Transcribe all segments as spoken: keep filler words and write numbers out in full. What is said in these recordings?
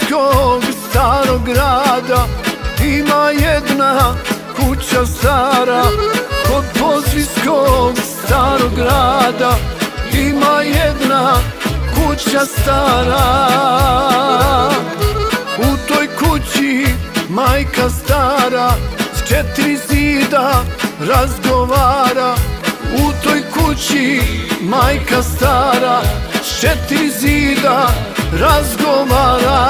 Pozrijskog starog grada ima jedna kuća stara. Kod Pozrijskog starog grada ima jedna kuća stara. U toj kući majka stara s četiri zida razgovara. U toj kući majka stara s četiri zida razgovara.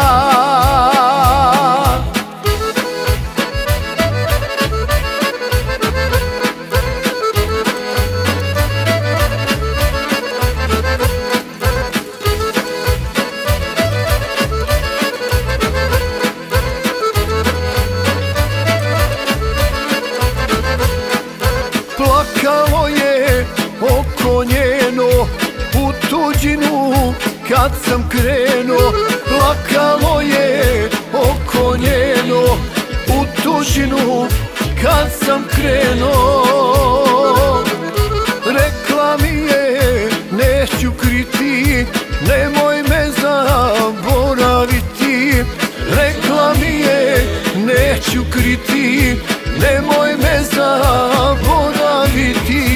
Plakalo je oko njeno u tuđinu kad sam krenuo. Plakalo je oko njeno u tuđinu kad sam krenuo. Rekla mi je neću kriti, nemoj me zaboraviti. Rekla mi je neću kriti, nemoj me zaboraviti.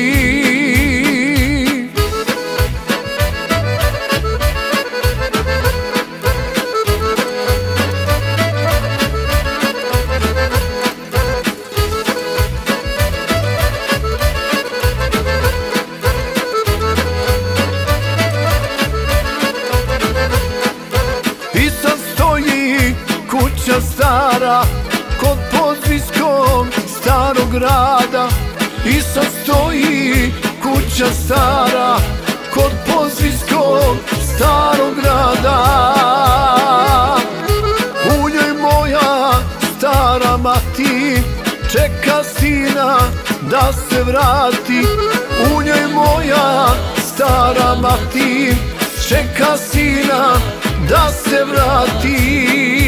I sad stoji kuća stara kod Pozrijskog starog grada. I sad stoji kuća stara kod Pozrijskog starog grada. U njoj moja stara mati čeka sina da se vrati. U njoj moja stara mati čeka sina da se vrati.